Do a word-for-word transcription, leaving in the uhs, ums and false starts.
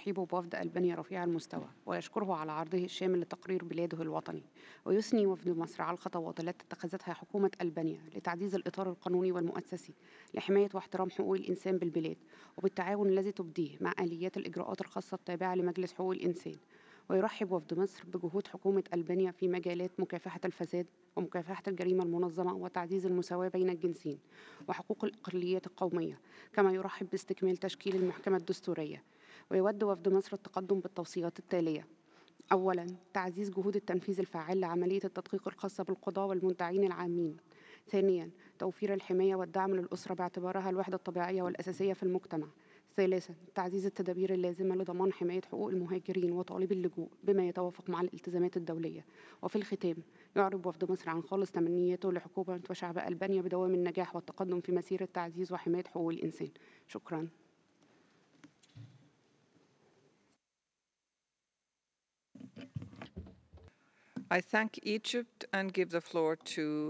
ترحيبه بوفد ألبانيا رفيع المستوى ويشكره على عرضه الشامل لتقرير بلاده الوطني، ويثني وفد مصر على الخطوات التي اتخذتها حكومة ألبانيا لتعزيز الإطار القانوني والمؤسسي لحماية واحترام حقوق الإنسان بالبلاد، وبالتعاون الذي تبديه مع آليات الإجراءات الخاصة التابعة لمجلس حقوق الإنسان. ويرحب وفد مصر بجهود حكومة ألبانيا في مجالات مكافحة الفساد ومكافحة الجريمة المنظمة وتعزيز المساواة بين الجنسين وحقوق الأقليات القومية، كما يرحب باستكمال تشكيل المحكمة الدستورية. ويود وفد مصر التقدم بالتوصيات التالية: أولاً، تعزيز جهود التنفيذ الفعال لعملية التدقيق الخاصة بالقضاة والمدعين العامين. ثانياً، توفير الحماية والدعم للأسرة باعتبارها الوحدة الطبيعية والأساسية في المجتمع. ثالثاً، تعزيز التدابير اللازمة لضمان حماية حقوق المهاجرين وطالبي اللجوء بما يتوافق مع الالتزامات الدولية. وفي الختام، يعرب وفد مصر عن خالص تمنياته لحكومة وشعب ألبانيا بدوام النجاح والتقدم في مسيرة تعزيز وحماية حقوق الإنسان. شكراً. I thank Egypt and give the floor to